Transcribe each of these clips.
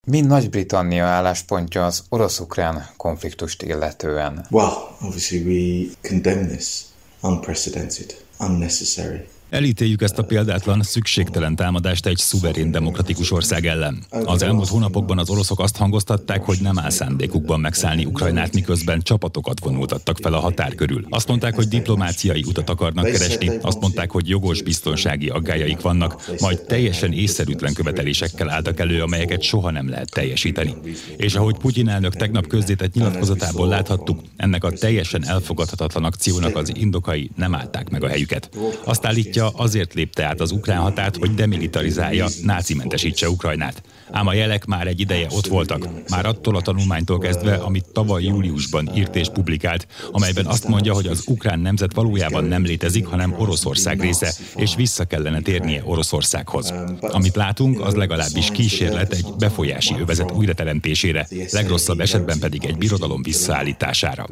Mi Nagy-Britannia álláspontja az orosz-ukrán konfliktust illetően? Well, obviously we condemn this unprecedented, unnecessary. Elítéljük ezt a példátlan, szükségtelen támadást egy szuverén demokratikus ország ellen. Az elmúlt hónapokban az oroszok azt hangoztatták, hogy nem áll szándékukban megszállni Ukrajnát, miközben csapatokat vonultattak fel a határ körül. Azt mondták, hogy diplomáciai utat akarnak keresni, azt mondták, hogy jogos biztonsági aggályaik vannak, majd teljesen észszerűtlen követelésekkel álltak elő, amelyeket soha nem lehet teljesíteni. És ahogy Putyin elnök tegnap közzétett nyilatkozatából láthattuk, ennek a teljesen elfogadhatatlan akciónak az indokai nem állták meg a helyüket. Azt állítja, azért lépte át az ukrán határt, hogy demilitarizálja, nácimentesítse Ukrajnát. Ám a jelek már egy ideje ott voltak. Már attól a tanulmánytól kezdve, amit tavaly júliusban írt és publikált, amelyben azt mondja, hogy az ukrán nemzet valójában nem létezik, hanem Oroszország része, és vissza kellene térnie Oroszországhoz. Amit látunk, az legalábbis kísérlet egy befolyási övezet újrateremtésére, legrosszabb esetben pedig egy birodalom visszaállítására.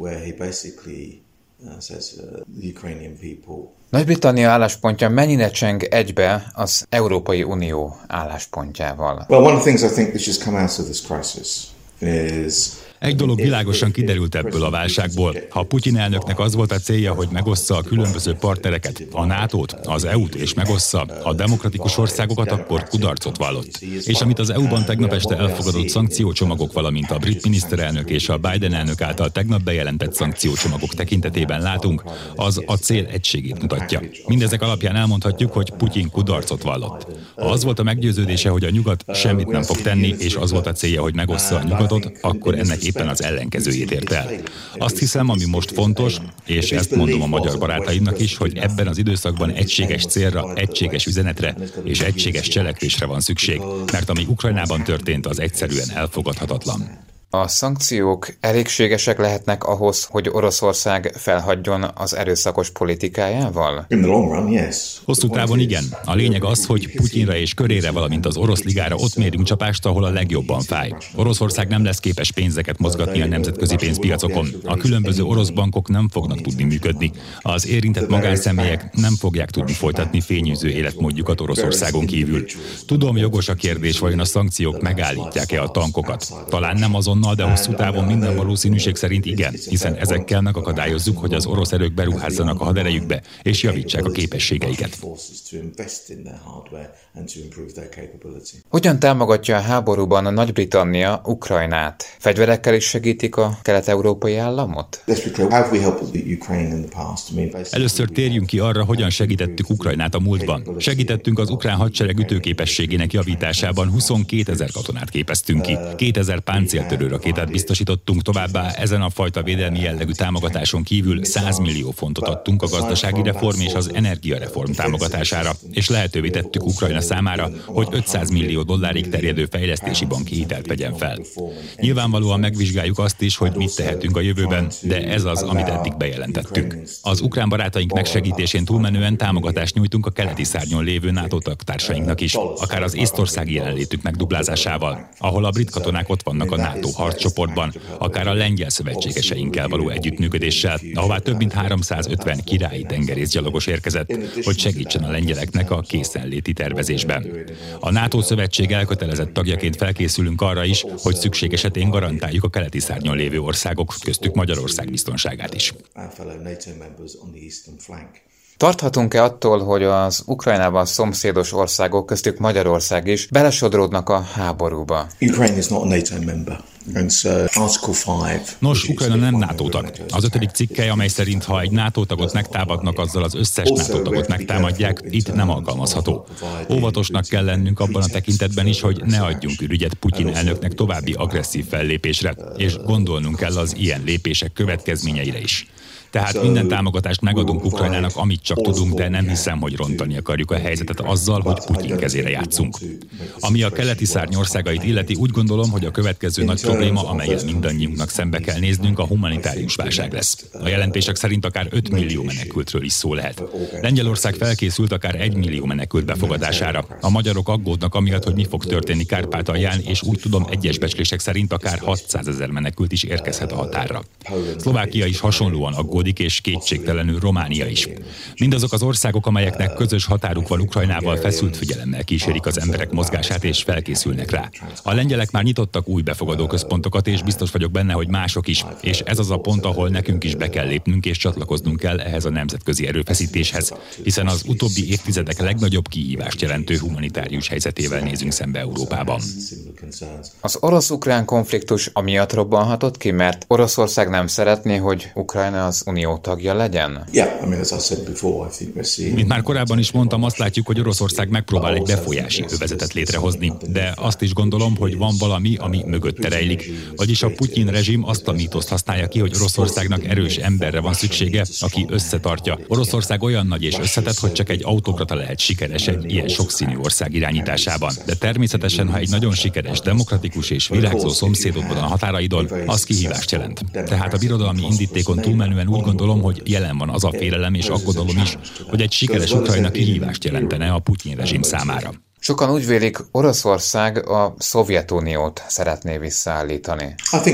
Nagy-Britannia álláspontja mennyire cseng egybe az Európai Unió álláspontjával? Well, one of the things I think which has come out of this crisis is Egy dolog világosan kiderült ebből a válságból. Ha Putyin elnöknek az volt a célja, hogy megossza a különböző partnereket, a NATO-t, az EU-t és megossza a demokratikus országokat, akkor kudarcot vallott. És amit az EU-ban tegnap este elfogadott szankciócsomagok, valamint a brit miniszterelnök és a Biden elnök által tegnap bejelentett szankciócsomagok tekintetében látunk, az a cél egységét mutatja. Mindezek alapján elmondhatjuk, hogy Putyin kudarcot vallott. Ha az volt a meggyőződése, hogy a nyugat semmit nem fog tenni, és az volt a célja, hogy megossza a nyugatot, akkor ennek éppen az ellenkezőjét ért el. Azt hiszem, ami most fontos, és ezt mondom a magyar barátaimnak is, hogy ebben az időszakban egységes célra, egységes üzenetre és egységes cselekvésre van szükség, mert ami Ukrajnában történt, az egyszerűen elfogadhatatlan. A szankciók elégségesek lehetnek ahhoz, hogy Oroszország felhagyjon az erőszakos politikájával? in the long run, yes. Hosszú távon igen. A lényeg az, hogy Putyinra és körére, valamint az orosz ligára ott mérünk csapást, ahol a legjobban fáj. Oroszország nem lesz képes pénzeket mozgatni a nemzetközi pénzpiacokon. A különböző orosz bankok nem fognak tudni működni. Az érintett magánszemélyek nem fogják tudni folytatni fényűző életmódjukat Oroszországon kívül. Tudom, jogos a kérdés, vajon a szankciók megállítják-e a tankokat. Talán nem azonnal, de hosszú távon minden valószínűség szerint igen, hiszen ezekkel megakadályozzuk, hogy az orosz erők beruházzanak a haderejükbe, és javítsák a képességeiket. Hogyan támogatja a háborúban a Nagy-Britannia Ukrajnát? Fegyverekkel is segítik a kelet-európai államot? Először térjünk ki arra, hogyan segítettük Ukrajnát a múltban. Segítettünk az ukrán hadsereg ütőképességének javításában, 22 000 katonát képeztünk ki, 2000 páncéltörőrakétát biztosítottunk, továbbá ezen a fajta védelmi jellegű támogatáson kívül 100 millió fontot adtunk a gazdasági reform és az energiareform támogatására, és lehetővé tettük Ukrajna számára, hogy 500 millió dollárig terjedő fejlesztési banki hitelt vegyen fel. Nyilvánvalóan megvizsgáljuk azt is, hogy mit tehetünk a jövőben, de ez az, amit eddig bejelentettünk. Az ukrán barátaink megsegítésén túlmenően támogatást nyújtunk a keleti szárnyon lévő NATO tagtársainknak is, akár az észtországi jelenlétük megduplázásával, ahol a brit katonák ott vannak a NATO harccsoportban, akár a lengyel szövetségeseinkkel való együttműködéssel, ahová több mint 350 királyi tengerészgyalogos érkezett, hogy segítsen a lengyeleknek a készenléti tervezésben. A NATO szövetség elkötelezett tagjaként felkészülünk arra is, hogy szükség esetén garantáljuk a keleti szárnyon lévő országok, köztük Magyarország biztonságát is. Tarthatunk-e attól, hogy az Ukrajnával szomszédos országok, köztük Magyarország is belesodródnak a háborúba? Nos, Ukrajna nem NATO tag. Az 5. cikkely, amely szerint ha egy NATO tagot megtámadnak, azzal az összes NATO tagot megtámadják, itt nem alkalmazható. Óvatosnak kell lennünk abban a tekintetben is, hogy ne adjunk ürügyet Putyin elnöknek további agresszív fellépésre, és gondolnunk kell az ilyen lépések következményeire is. Tehát minden támogatást megadunk Ukrajnának, amit csak tudunk, de nem hiszem, hogy rontani akarjuk a helyzetet azzal, hogy Putyin kezére játszunk. Ami a keleti szárny országait illeti, úgy gondolom, hogy a következő nagy probléma, amellyel mindannyiunknak szembe kell néznünk, a humanitárius válság lesz. A jelentések szerint akár 5 millió menekültről is szó lehet. Lengyelország felkészült akár 1 millió menekült befogadására. A magyarok aggódnak amiatt, hogy mi fog történni Kárpátalján, és úgy tudom, egyes becslések szerint akár 600 000 menekült is érkezhet a határra. Szlovákia is hasonlóan aggódik, és kétségtelenül Románia is. Mindazok az országok, amelyeknek közös határuk van Ukrajnával, feszült figyelemmel kísérik az emberek mozgását és felkészülnek rá. A lengyelek már nyitottak új befogadó központokat, és biztos vagyok benne, hogy mások is. És ez az a pont, ahol nekünk is be kell lépnünk, és csatlakoznunk kell ehhez a nemzetközi erőfeszítéshez, hiszen az utóbbi évtizedek legnagyobb kihívást jelentő humanitárius helyzetével nézünk szembe Európában. Az orosz-ukrán konfliktus amiatt robbanhatott ki, mert Oroszország nem szeretné, hogy Ukrajna az unió tagja legyen? Mint már korábban is mondtam, azt látjuk, hogy Oroszország megpróbál egy befolyási övezetet létrehozni, de azt is gondolom, hogy van valami, ami mögötte rejlik. Vagyis a Putyin rezsim azt a mítoszt használja ki, hogy Oroszországnak erős emberre van szüksége, aki összetartja. Oroszország olyan nagy és összetett, hogy csak egy autokrata lehet sikeres egy ilyen sokszínű ország irányításában. De természetesen, ha egy nagyon sikeres, demokratikus és virágzó szomszédod van a határaidon, az kihívást jelent. Tehát a birodalmi indítékon túlmenően úgy gondolom, hogy jelen van az a félelem és aggodalom is, hogy egy sikeres Ukrajna kihívást jelentene a Putyin rezsim számára. Sokan úgy vélik, Oroszország a Szovjetuniót szeretné visszaállítani.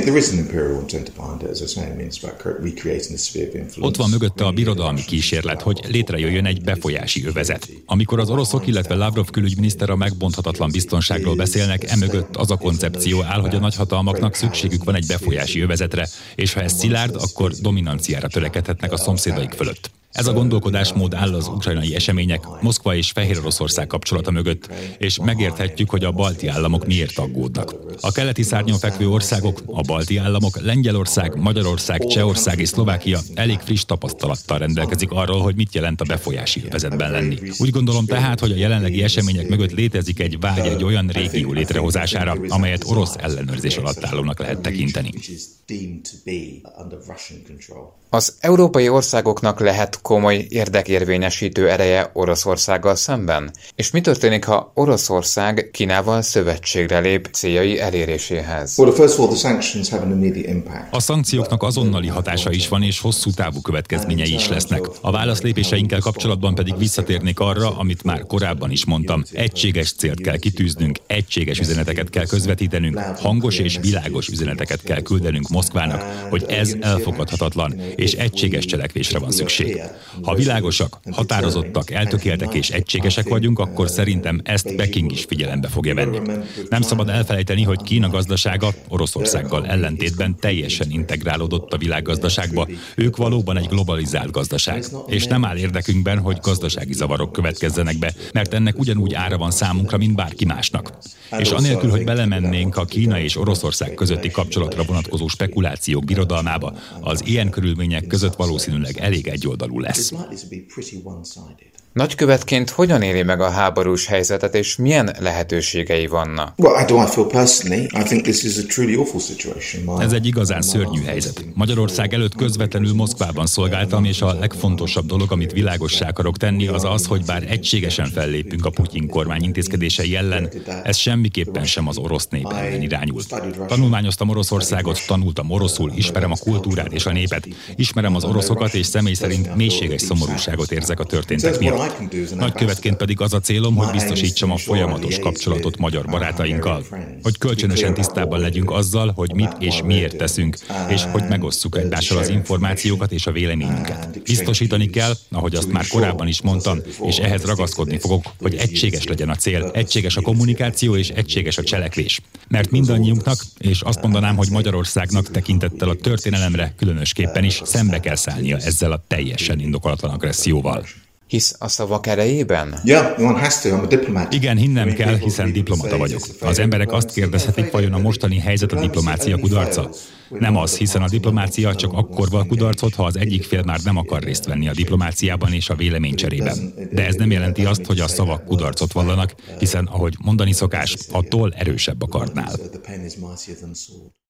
Ott van mögötte a birodalmi kísérlet, hogy létrejöjjön egy befolyási övezet. Amikor az oroszok, illetve Lavrov külügyminiszter a megbonthatatlan biztonságról beszélnek, emögött az a koncepció áll, hogy a nagyhatalmaknak szükségük van egy befolyási övezetre, és ha ez szilárd, akkor dominanciára törekedhetnek a szomszédaik fölött. Ez a gondolkodásmód áll az ukrajnai események, Moszkva és Fehéroroszország kapcsolata mögött, és megérthetjük, hogy a balti államok miért aggódnak. A keleti szárnyon fekvő országok, a balti államok, Lengyelország, Magyarország, Csehország és Szlovákia elég friss tapasztalattal rendelkezik arról, hogy mit jelent a befolyási övezetben lenni. Úgy gondolom tehát, hogy a jelenlegi események mögött létezik egy vágy egy olyan régió létrehozására, amelyet orosz ellenőrzés alatt állónak lehet tekinteni. Az európai országoknak lehet komoly érdekérvényesítő ereje Oroszországgal szemben? És mi történik, ha Oroszország Kínával szövetségre lép céljai eléréséhez? A szankcióknak azonnali hatása is van, és hosszú távú következményei is lesznek. A válaszlépéseinkkel kapcsolatban pedig visszatérnék arra, amit már korábban is mondtam. Egységes célt kell kitűznünk, egységes üzeneteket kell közvetítenünk, hangos és világos üzeneteket kell küldenünk Moszkvának, hogy ez elfogadhatatlan, és egységes cselekvésre van szükség. Ha világosak, határozottak, eltökéltek és egységesek vagyunk, akkor szerintem ezt Peking is figyelembe fogja venni. Nem szabad elfelejteni, hogy Kína gazdasága Oroszországgal ellentétben teljesen integrálódott a világgazdaságba. Ők valóban egy globalizált gazdaság. És nem áll érdekünkben, hogy gazdasági zavarok következzenek be, mert ennek ugyanúgy ára van számunkra, mint bárki másnak. És anélkül, hogy belemennénk a Kína és Oroszország közötti kapcsolatra vonatkozó spekulációk birodalmába, az ilyen körülmények között valószínűleg elég egyoldalú lesz. Nagykövetként hogyan éli meg a háborús helyzetet, és milyen lehetőségei vannak? Ez egy igazán szörnyű helyzet. Magyarország előtt közvetlenül Moszkvában szolgáltam, és a legfontosabb dolog, amit világossá akarok tenni, az az, hogy bár egységesen fellépünk a Putyin kormány intézkedései ellen, ez semmiképpen sem az orosz nép ellen irányul. Tanulmányoztam Oroszországot, tanultam oroszul, ismerem a kultúrát és a népet, ismerem az oroszokat, és személy szerint mélységes szomorúságot érzek a történtek miatt. Nagykövetként pedig az a célom, hogy biztosítsam a folyamatos kapcsolatot magyar barátainkkal, hogy kölcsönösen tisztában legyünk azzal, hogy mit és miért teszünk, és hogy megosszuk egymással az információkat és a véleményünket. Biztosítani kell, ahogy azt már korábban is mondtam, és ehhez ragaszkodni fogok, hogy egységes legyen a cél, egységes a kommunikáció és egységes a cselekvés. Mert mindannyiunknak, és azt mondanám, hogy Magyarországnak tekintettel a történelemre különösképpen is szembe kell szállnia ezzel a teljesen indokolatlan agresszióval. Hisz a szavak erejében? Igen, hinnem kell, hiszen diplomata vagyok. Az emberek azt kérdezhetik, vajon a mostani helyzet a diplomácia kudarca? Nem az, hiszen a diplomácia csak akkor val kudarcot, ha az egyik fél már nem akar részt venni a diplomáciában és a véleménycserében. De ez nem jelenti azt, hogy a szavak kudarcot vallanak, hiszen, ahogy mondani szokás, a toll erősebb a kardnál.